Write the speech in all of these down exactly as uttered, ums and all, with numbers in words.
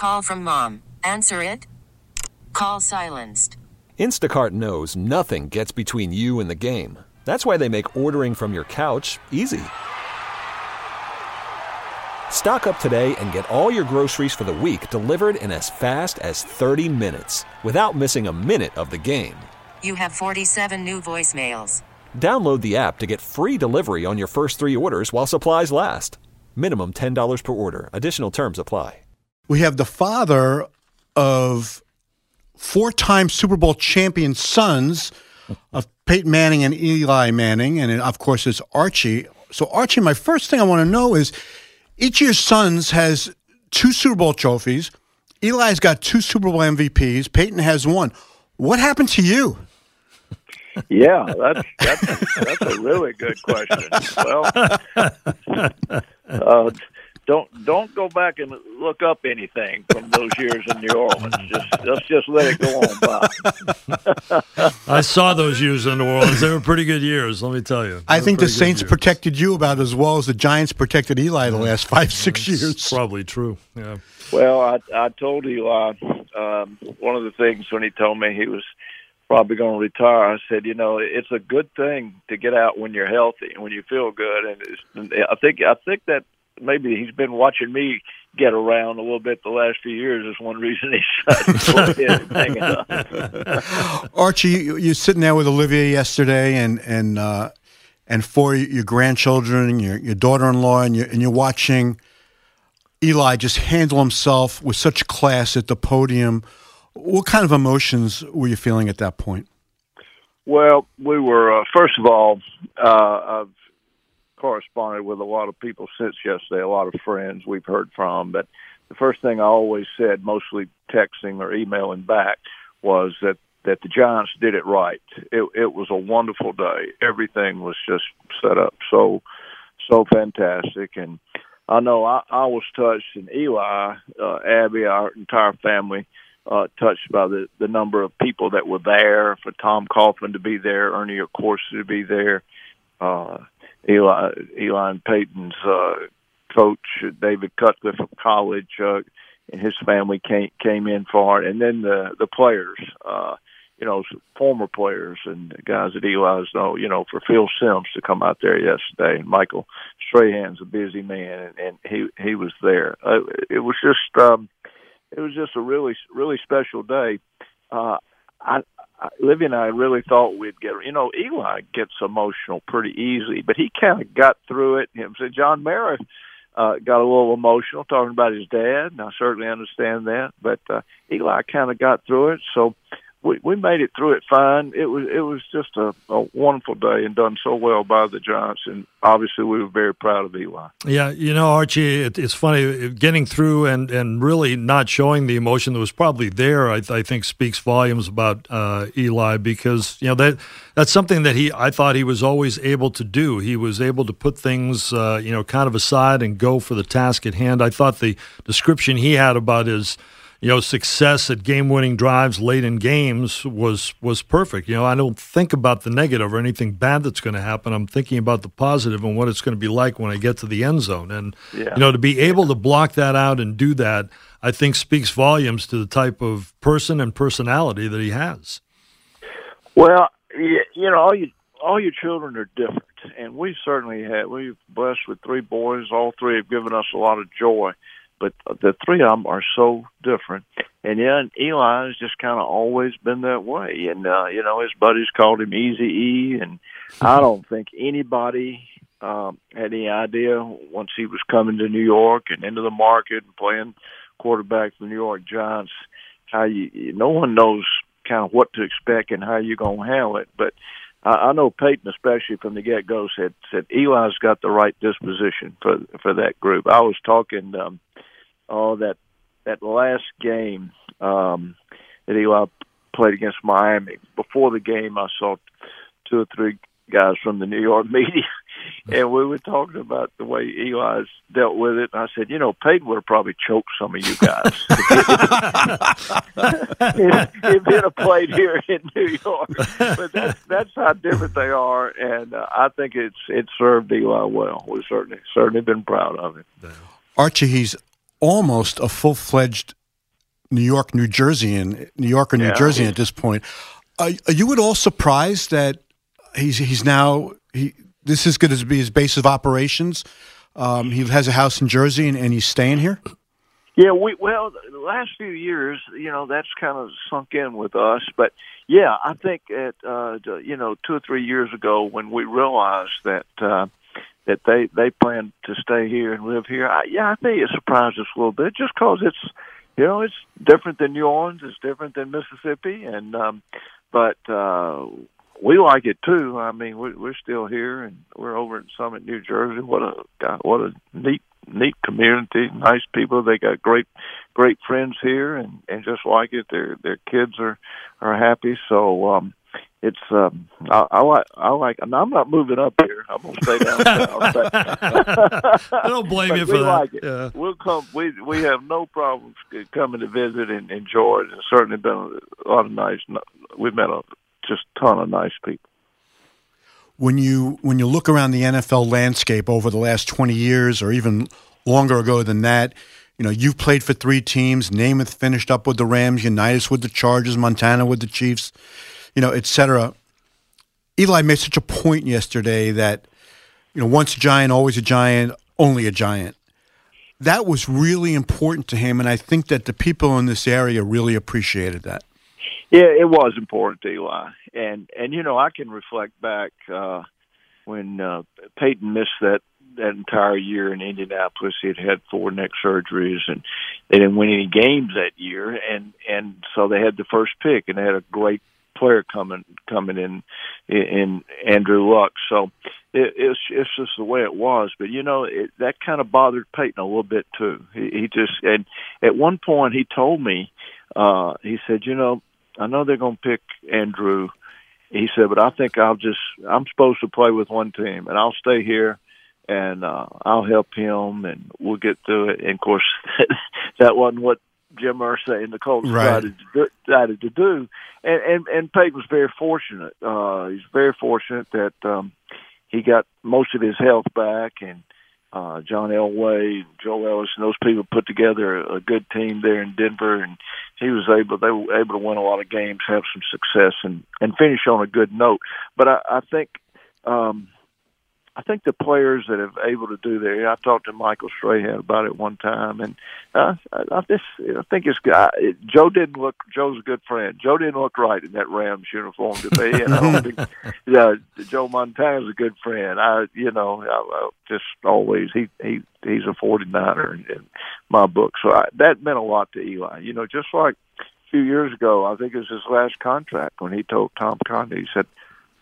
call from mom. Answer it. Call silenced. Instacart knows nothing gets between you and the game. That's why they make ordering from your couch easy. Stock up today and get all your groceries for the week delivered in as fast as thirty minutes without missing a minute of the game. You have forty-seven new voicemails. Download the app to get free delivery on your first three orders while supplies last. Minimum ten dollars per order. Additional terms apply. We have the father of four-time Super Bowl champion sons of Peyton Manning and Eli Manning, and of course it's Archie. So Archie, my first thing I want to know is, each of your sons has two Super Bowl trophies. Eli's got two Super Bowl M V Ps. Peyton has one. What happened to you? Yeah, that's that's that's a really good question. Well, uh, don't don't go back and look up anything from those years in New Orleans. Just let's just let it go on by. I saw those years in New Orleans. They were pretty good years, let me tell you. They I think the Saints years. protected you about as well as the Giants protected Eli the last five, six That's years. Probably true. Yeah. Well, I I told Eli um, one of the things when he told me he was probably going to retire. I said, you know, it's a good thing to get out when you're healthy and when you feel good. And it's, I think I think that maybe he's been watching me get around a little bit the last few years is one reason he's hanging up. Archie, you, you're sitting there with Olivia yesterday, and and uh, and for your grandchildren, your your daughter-in-law, and you're and you're watching Eli just handle himself with such class at the podium. What kind of emotions were you feeling at that point? Well, we were, uh, first of all, uh, I've corresponded with a lot of people since yesterday, a lot of friends we've heard from. But the first thing I always said, mostly texting or emailing back, was that, that the Giants did it right. It, it was a wonderful day. Everything was just set up so, so fantastic. And I know I, I was touched, and Eli, uh, Abby, our entire family, Uh, touched by the, the number of people that were there, for Tom Coughlin to be there, Ernie Accorsi to be there, uh, Eli, Eli and Peyton's uh, coach, David Cutcliffe from college, uh, and his family came came in for it. And then the, the players, uh, you know, former players and the guys that Eli's know, you know, for Phil Simms to come out there yesterday. And Michael Strahan's a busy man, and, and he, he was there. Uh, it was just... Um, It was just a really, really special day. Uh, I, I, Livy and I really thought we'd get, you know, Eli gets emotional pretty easily, but he kind of got through it. Him said John Mara uh, got a little emotional talking about his dad, and I certainly understand that. But uh, Eli kind of got through it, so we, we made it through it fine. It was, it was just a, a wonderful day and done so well by the Giants, and obviously we were very proud of Eli. Yeah, you know, Archie, it, it's funny, getting through and, and really not showing the emotion that was probably there, I, I think speaks volumes about uh, Eli, because, you know, that that's something that he, I thought he was always able to do. He was able to put things, uh, you know, kind of aside and go for the task at hand. I thought the description he had about his, you know, success at game-winning drives late in games was was perfect. You know, I don't think about the negative or anything bad that's going to happen. I'm thinking about the positive and what it's going to be like when I get to the end zone. And, yeah. you know, to be able to block that out and do that, I think speaks volumes to the type of person and personality that he has. Well, you know, all you all your children are different, and we certainly have. We're blessed with three boys. All three have given us a lot of joy. But the three of them are so different. And, yeah, and Eli has just kind of always been that way. And, uh, you know, his buddies called him Easy-E. And I don't think anybody um, had any idea once he was coming to New York and into the market and playing quarterback for the New York Giants, how you, no one knows kind of what to expect and how you're going to handle it. But I, I know Peyton, especially from the get-go, said, said Eli's got the right disposition for, for that group. I was talking um, – Oh, that that last game um, that Eli played against Miami. Before the game, I saw two or three guys from the New York media, and we were talking about the way Eli's dealt with it. And I said, you know, Peyton would have probably choked some of you guys if, if he'd have played here in New York. But that's, that's how different they are, and uh, I think it's it served Eli well. We've certainly, certainly been proud of it. Archie, he's almost a full-fledged New York, New Jersey, and New York or New Yeah, Jersey at this point. Are, are you at all surprised that he's he's now he this is going to be his base of operations? Um, he has a house in Jersey, and, and he's staying here. Yeah, we well, the last few years, you know, that's kind of sunk in with us. But yeah, I think at uh, you know two or three years ago when we realized that uh, that they they plan to stay here and live here, I, yeah, I think it surprised us a little bit, just because it's you know it's different than New Orleans, it's different than Mississippi, and um, but uh, we like it too. I mean, we, we're still here, and we're over in Summit, New Jersey. What a God, what a neat. neat community, nice people. They got great, great friends here, and, and just like it, their their kids are, are happy. So um, it's um, I, I like I like. And I'm not moving up here. I'm gonna stay down south. But, I don't blame you for we that. Like it. Yeah. We'll come. We we have no problems coming to visit and enjoy it. It's certainly been a lot of nice. We've met a just ton of nice people. When you when you look around the N F L landscape over the last twenty years, or even longer ago than that, you know, you've played for three teams. Namath finished up with the Rams, Unitas with the Chargers, Montana with the Chiefs, you know, et cetera. Eli made such a point yesterday that, you know, once a giant, always a giant, only a giant. That was really important to him, and I think that the people in this area really appreciated that. Yeah, it was important to Eli, and and you know I can reflect back uh, when uh, Peyton missed that, that entire year in Indianapolis. He had had four neck surgeries, and they didn't win any games that year, and and so they had the first pick, and they had a great player coming coming in in Andrew Luck. So it, it's it's just the way it was. But you know it, that kind of bothered Peyton a little bit too. He, he just and at one point he told me, uh, he said, you know. I know they're going to pick Andrew, he said, but I think I'll just, I'm supposed to play with one team, and I'll stay here, and uh, I'll help him, and we'll get through it. And, of course, that wasn't what Jim Irsay and the Colts right. decided, to do, decided to do. And, and, and Peyton was very fortunate. Uh, he's very fortunate that um, he got most of his health back, and Uh, John Elway, Joe Ellis, and those people put together a good team there in Denver, and he was able. They were able to win a lot of games, have some success, and, and finish on a good note. But I, I think, um, I think the players that have able to do that. I talked to Michael Strahan about it one time, and uh, I, I just I think it's it, Joe didn't look. Joe's a good friend. Joe didn't look right in that Rams uniform to me, and I don't think uh, Joe Montana's a good friend. I, you know, I, I just always he he he's a forty-niner in, in my book, so I, that meant a lot to Eli. You know, just like a few years ago, I think it was his last contract when he told Tom Condon, he said,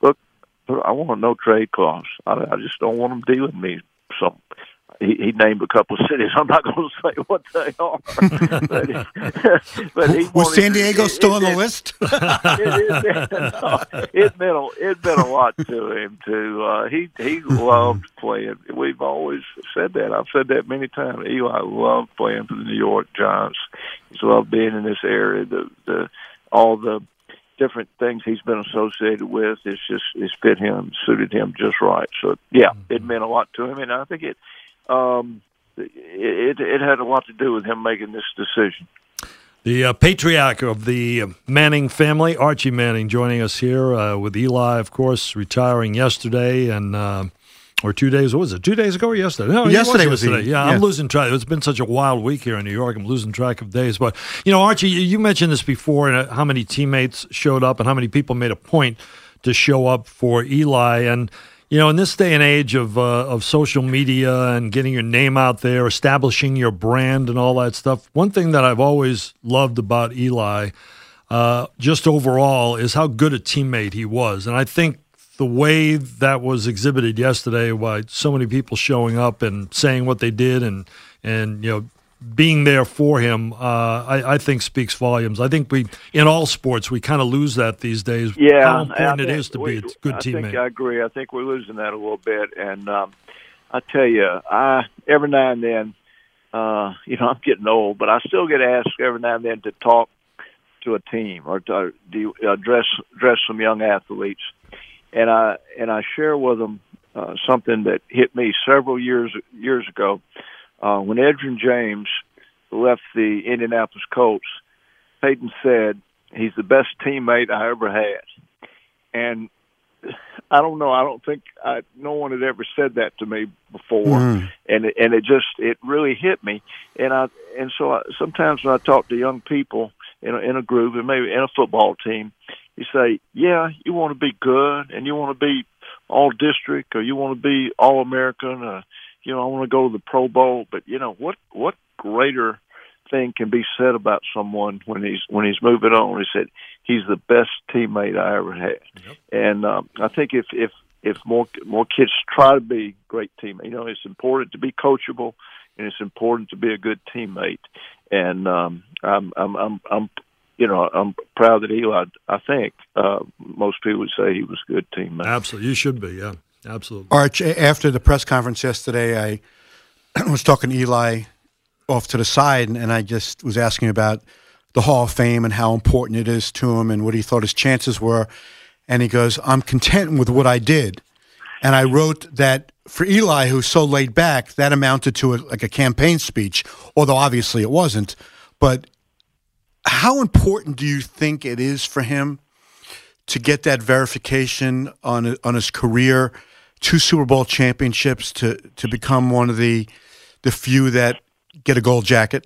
I want a no trade clause. I, I just don't want them dealing me. So he, he named a couple of cities. I'm not going to say what they are. but he, but he was San Diego it, still it, on the it, list? it, it, no, it meant a, it meant a lot to him too. Uh, he he loved playing. We've always said that. I've said that many times. Eli loved playing for the New York Giants. He's loved being in this area. The the all the different things he's been associated with. It's just it's fit him, suited him just right. So yeah, it meant a lot to him, and I think it um, it, it had a lot to do with him making this decision. The uh, patriarch of the Manning family, Archie Manning, joining us here uh, with Eli, of course, retiring yesterday, and uh, or two days. What was it? Two days ago or yesterday? No, yesterday was, was yesterday. the, yeah, yeah, I'm losing track. It's been such a wild week here in New York. I'm losing track of days. But you know, Archie, you mentioned this before, and how many teammates showed up, and how many people made a point to show up for Eli. And you know, in this day and age of uh, of social media and getting your name out there, establishing your brand, and all that stuff, one thing that I've always loved about Eli, uh, just overall, is how good a teammate he was. And I think the way that was exhibited yesterday by so many people showing up and saying what they did and, and you know, being there for him, uh, I, I think speaks volumes. I think we, in all sports, we kind of lose that these days. Yeah, how important it is to we, be a good I teammate. I think I agree. I think we're losing that a little bit. And um, I tell you, I every now and then, uh, you know, I'm getting old, but I still get asked every now and then to talk to a team or to uh, address address some young athletes. And I and I share with them uh, something that hit me several years years ago uh, when Edgerrin James left the Indianapolis Colts. Peyton said he's the best teammate I ever had, and I don't know. I don't think I, no one had ever said that to me before, mm. and it, and it just it really hit me. And I and so I, sometimes when I talk to young people in a, in a group and maybe in a football team, you say, "Yeah, you want to be good, and you want to be all district, or you want to be all American. Uh, you know, I want to go to the Pro Bowl." But you know what? What greater thing can be said about someone when he's when he's moving on? He said he's the best teammate I ever had. Yep. And um, I think if if if more more kids try to be great teammates, you know, it's important to be coachable, and it's important to be a good teammate. And um, I'm I'm I'm I'm you know I'm proud that Eli. I think uh, most people would say he was a good teammate. Absolutely, you should be. Yeah, absolutely. Arch, after the press conference yesterday, I was talking to Eli off to the side, and I just was asking about the Hall of Fame and how important it is to him and what he thought his chances were. And he goes, "I'm content with what I did." And I wrote that for Eli, who's so laid back, that amounted to a, like a campaign speech, although obviously it wasn't. But how important do you think it is for him to get that verification on on his career, two Super Bowl championships, to, to become one of the the few that get a gold jacket?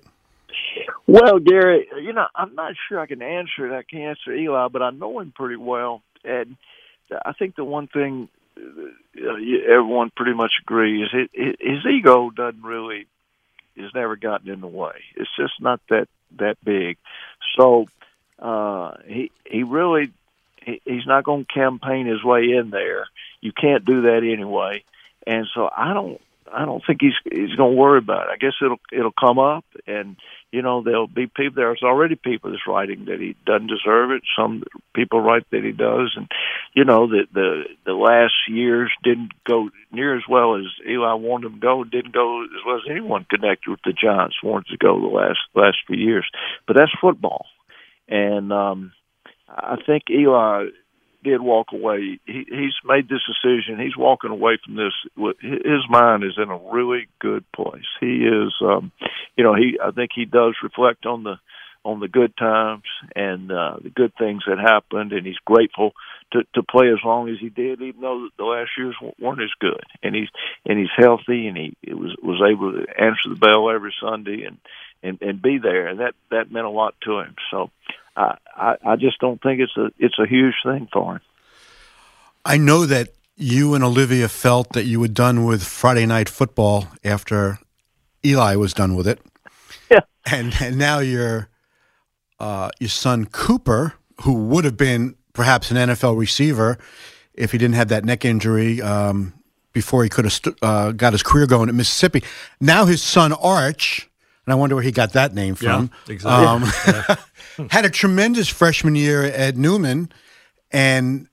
Well, Gary, you know, I'm not sure I can answer it. I can answer Eli, but I know him pretty well. And I think the one thing uh, everyone pretty much agrees, it, it, his ego doesn't really, has never gotten in the way. It's just not that, that big. So uh, he he really, he, he's not going to campaign his way in there. You can't do that anyway. And so I don't, I don't think he's he's going to worry about it. I guess it'll it'll come up, and you know there'll be people. There's already people that's writing that he doesn't deserve it. Some people write that he does, and you know the the the last years didn't go near as well as Eli wanted them to go. Didn't go as well as anyone connected with the Giants wanted to go the last last few years. But that's football, and um, I think Eli did walk away. He, he's made this decision. He's walking away from this. His mind is in a really good place. He is, um, you know, he. I think he does reflect on the on the good times and uh, the good things that happened, and he's grateful to, to play as long as he did, even though the last years weren't as good. And he's and he's healthy, and he was was able to answer the bell every Sunday and and, and be there, and that that meant a lot to him. So. I, I, I just don't think it's a it's a huge thing for him. I know that you and Olivia felt that you were done with Friday Night Football after Eli was done with it. Yeah. And and now your uh, your son Cooper, who would have been perhaps an N F L receiver if he didn't have that neck injury um, before he could have st- uh, got his career going at Mississippi. Now his son Arch, and I wonder where he got that name from. Yeah, exactly. Um, yeah. Had a tremendous freshman year at Newman, and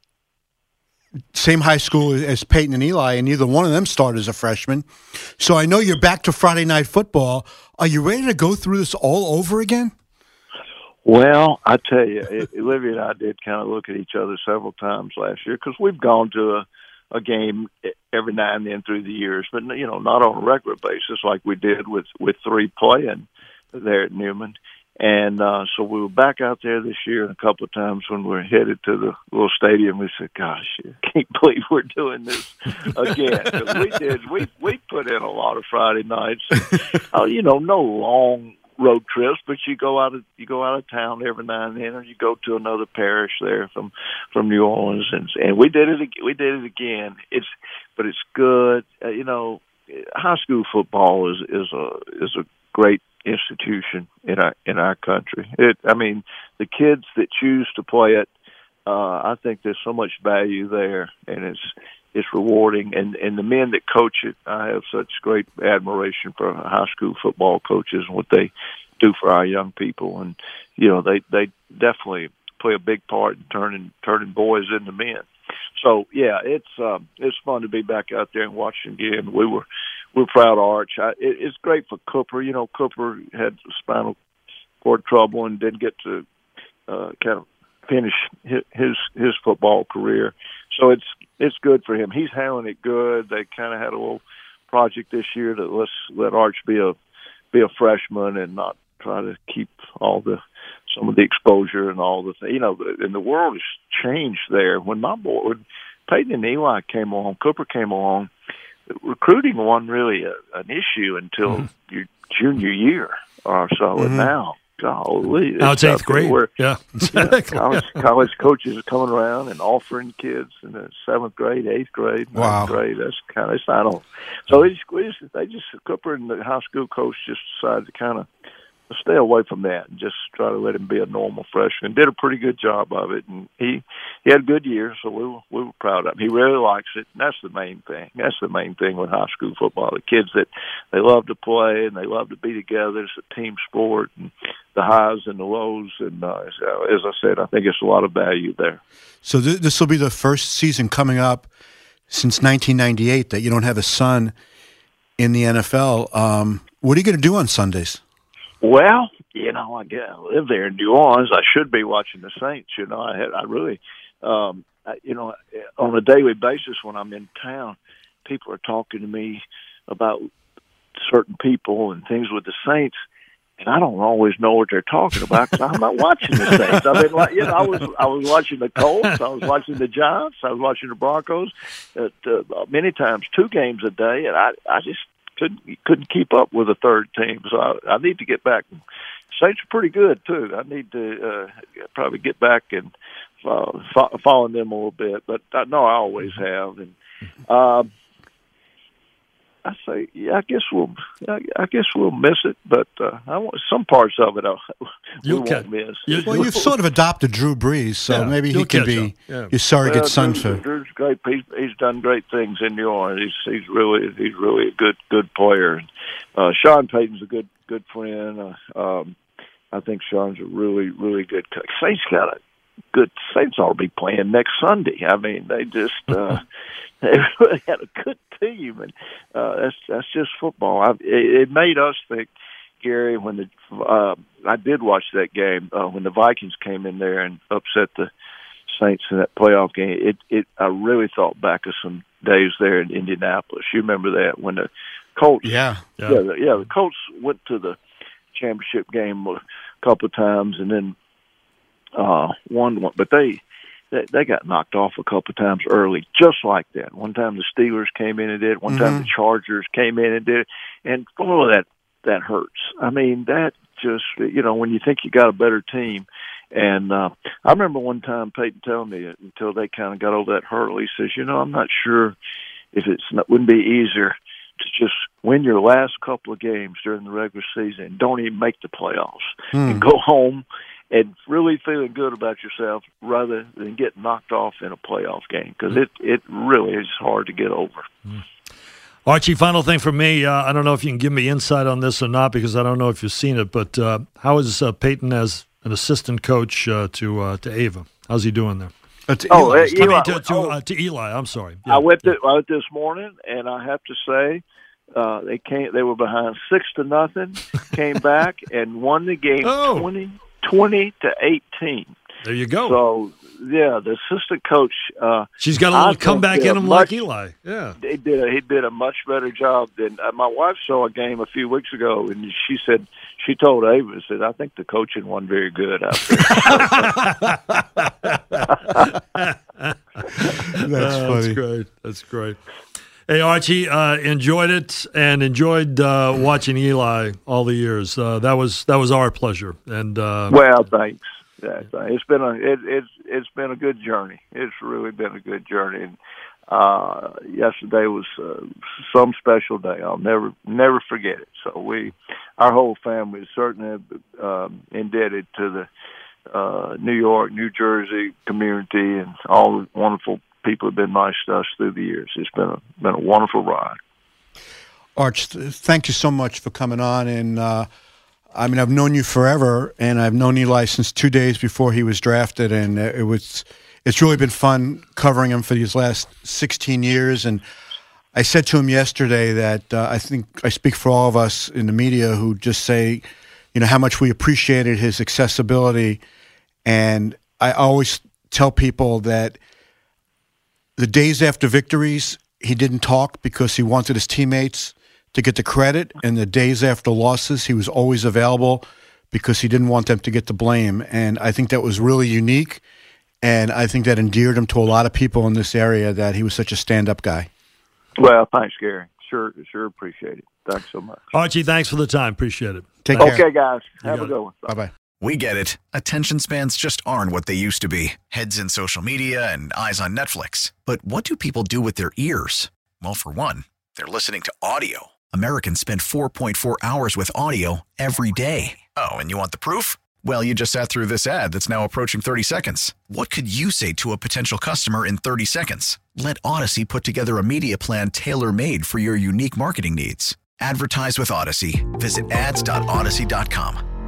same high school as Peyton and Eli, and neither one of them started as a freshman. So I know you're back to Friday Night Football. Are you ready to go through this all over again? Well, I tell you, it, Olivia and I did kind of look at each other several times last year because we've gone to a, a game every now and then through the years, but you know, not on a regular basis like we did with, with three playing there at Newman. And uh, so we were back out there this year, and a couple of times when we were headed to the little stadium, we said, "Gosh, I can't believe we're doing this again." 'Cause we did, we we put in a lot of Friday nights. uh, you know, no long road trips, but you go out of you go out of town every now and then, or you go to another parish there from from New Orleans, and and we did it we did it again. It's but it's good. Uh, you know, high school football is is a is a great institution in our in our country. It, I mean, the kids that choose to play it, uh, I think there's so much value there, and it's it's rewarding. And and the men that coach it, I have such great admiration for high school football coaches and what they do for our young people. And you know, they they definitely play a big part in turning turning boys into men. So yeah, it's um, it's fun to be back out there and watching again. We were. We're proud of Arch. I, it, it's great for Cooper. You know, Cooper had spinal cord trouble and didn't get to uh, kind of finish his, his his football career. So it's it's good for him. He's handling it good. They kind of had a little project this year to let's let Arch be a be a freshman and not try to keep all the some of the exposure and all the things. You know, and the world has changed there. When my boy, when Peyton and Eli came along, Cooper came along, recruiting wasn't really a, an issue until mm-hmm. your junior year or so. Mm-hmm. And now, golly. Now it's eighth grade. Where, yeah. Exactly. college, college coaches are coming around and offering kids in the seventh grade, eighth grade, ninth wow. grade. That's kind of, it's not on. So they just, they just, Cooper and the high school coach just decided to kind of stay away from that and just try to let him be a normal freshman. Did a pretty good job of it, and he he had a good year, so we were, we were proud of him. He really likes it, and that's the main thing. That's the main thing with high school football. The kids that they love to play and they love to be together. It's a team sport, and the highs and the lows. And uh, as I said, I think it's a lot of value there. So th- this will be the first season coming up since nineteen ninety-eight that you don't have a son in the N F L. Um, what are you going to do on Sundays? Well, you know, I, get, I live there in New Orleans. I should be watching the Saints. You know, I had, I really, um, I, you know, on a daily basis when I'm in town, people are talking to me about certain people and things with the Saints, and I don't always know what they're talking about because I'm not watching the Saints. I've been like, you know, I was I was watching the Colts, I was watching the Giants, I was watching the Broncos, at, uh, many times two games a day, and I I just. Couldn't couldn't keep up with a third team, so I, I need to get back. Saints are pretty good too. I need to uh, probably get back and follow, follow them a little bit, but I know I always have. And um, I say, yeah, I guess we'll, I, I guess we'll miss it, but uh, I want some parts of it. I, we you'll won't catch, miss. You, well, you've sort of adopted Drew Brees, so yeah, maybe he can be yeah. your surrogate well, son Drew's, for. Drew's great. He's, he's done great things in New Orleans. He's he's really he's really a good good player. Uh, Sean Payton's a good good friend. Uh, um, I think Sean's a really really good coach. Saints got a good. Saints ought to be playing next Sunday. I mean, they just. Uh, They really had a good team, and uh, that's that's just football. I, it, it made us think, Gary, when the uh, I did watch that game uh, when the Vikings came in there and upset the Saints in that playoff game. It it I really thought back of some days there in Indianapolis. You remember that when the Colts, yeah, yeah, yeah, the, yeah, the Colts went to the championship game a couple of times and then uh, won one, but they. They, they got knocked off a couple of times early, just like that. One time the Steelers came in and did it. One mm-hmm. time the Chargers came in and did it. And all of that, that hurts. I mean, that just, you know, when you think you got a better team. And uh, I remember one time Peyton telling me, until they kind of got over that hurdle, he says, you know, I'm not sure if it's not, wouldn't be easier to just win your last couple of games during the regular season and don't even make the playoffs mm. and go home and really feeling good about yourself rather than get knocked off in a playoff game, because it, it really is hard to get over. Mm. Archie, final thing for me. Uh, I don't know if you can give me insight on this or not, because I don't know if you've seen it, but uh, how is uh, Peyton as an assistant coach uh, to uh, to Ava? How's he doing there? Uh, to oh, Eli. uh, Eli. I mean, to, to, oh. uh, to Eli, I'm sorry. Yeah. I went to, I went this morning, and I have to say, uh, they came. They were behind six to nothing, came back and won the game oh. twenty. twenty to eighteen. There you go. So, yeah, the assistant coach. Uh, She's got a little comeback in him much, like Eli. Yeah, he did. A, he did a much better job than uh, my wife saw a game a few weeks ago, and she said she told Ava, said, "I think the coaching wasn't very good out there." That's uh, funny. That's great. That's great. Hey, Archie, uh, enjoyed it and enjoyed uh, watching Eli all the years. Uh, that was that was our pleasure. And uh, well, thanks. Yeah, it's been a it, it's it's been a good journey. It's really been a good journey. And uh, yesterday was uh, some special day. I'll never never forget it. So we, our whole family, is certainly um, indebted to the uh, New York, New Jersey community and all the wonderful people have been nice to us through the years. It's been a been a wonderful ride. Arch, thank you so much for coming on. And uh, I mean, I've known you forever, and I've known Eli since two days before he was drafted, and it was it's really been fun covering him for these last sixteen years. And I said to him yesterday that uh, I think I speak for all of us in the media who just say, you know, how much we appreciated his accessibility. And I always tell people that the days after victories, he didn't talk because he wanted his teammates to get the credit. And the days after losses, he was always available because he didn't want them to get the blame. And I think that was really unique. And I think that endeared him to a lot of people in this area, that he was such a stand-up guy. Well, thanks, Gary. Sure, sure appreciate it. Thanks so much. Archie, thanks for the time. Appreciate it. Take Thanks. care. Okay, guys. You Have got a it. good one. Bye-bye. We get it. Attention spans just aren't what they used to be. Heads in social media and eyes on Netflix. But what do people do with their ears? Well, for one, they're listening to audio. Americans spend four point four hours with audio every day. Oh, and you want the proof? Well, you just sat through this ad that's now approaching thirty seconds. What could you say to a potential customer in thirty seconds? Let Odyssey put together a media plan tailor-made for your unique marketing needs. Advertise with Odyssey. Visit ads dot odyssey dot com.